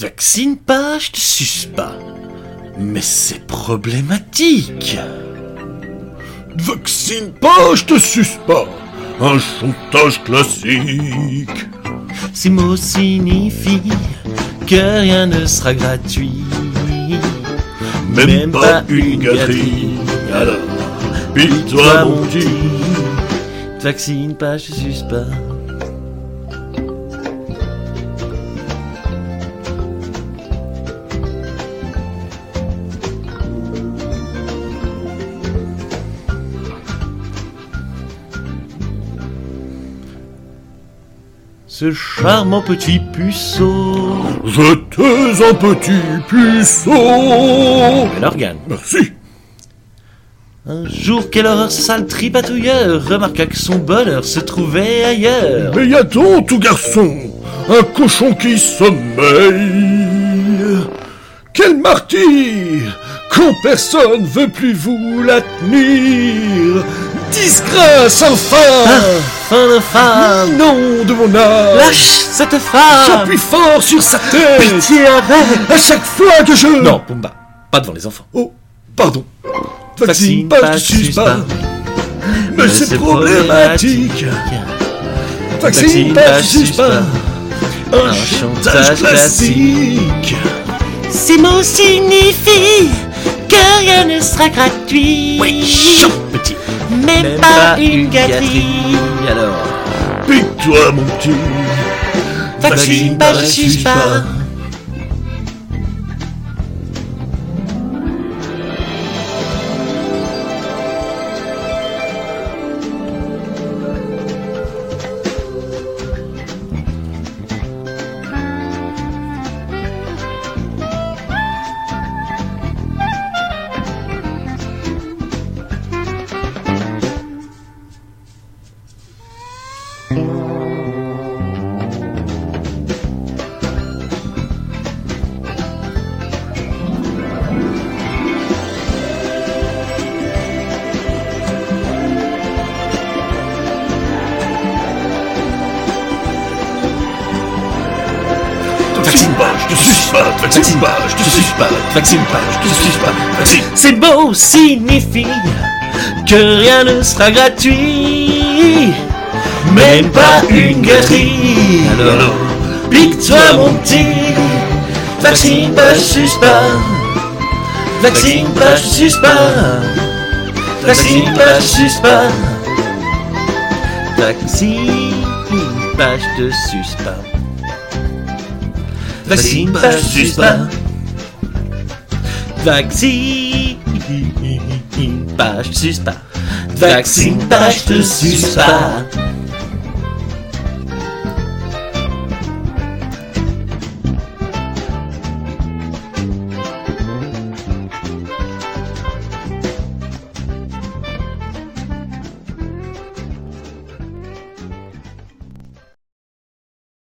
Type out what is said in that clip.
Vaccine pas, je te suce pas. Mais c'est problématique. Vaccine pas, je te suce pas. Un chantage classique. Ces mots signifient que rien ne sera gratuit. Même pas une gâterie. Alors, pique-toi mon petit. Vaccine pas, je te suce pas. Ce charmant petit puceau. J'étais un petit puceau. Bel organe. Merci. Un jour, quelle horreur, ce sale tripatouilleur remarqua que son bonheur se trouvait ailleurs. Mais y a donc, tout garçon, un cochon qui sommeille. Quel martyr, quand personne veut plus vous la tenir. Disgrâce, enfin. Fin de femme. Nom de mon âme. Lâche cette femme. J'appuie fort sur sa tête. Pitié avec. À chaque fois que je... Non, Pumba, pas devant les enfants. Oh, pardon. Vaccine pas, je suce pas. Mais c'est problématique. Vaccine pas, je suce pas. Un chantage classique. Ces mots signifient que rien ne sera gratuit. Oui, chant, petit. Même pas une gâterie. Alors, pique-toi mon petit. vaccine pas, je suce pas. Vaccine pas, je te suce pas. Vaccine pas, je te suce pas. Vaccine pas, Je te suce pas. Vaccine. ces mots signifient que rien ne sera gratuit. Même pas une gâterie. Alors, pique-toi mon petit. Vaccine pas, je suce pas. Vaccine pas, je suce pas. Vaccine pas, je suce pas. Vaccine pas, je te suce pas. Vaccine pas, je suce pas. Vaccine pas, je suce pas. Vaccine pas, je te suce pas.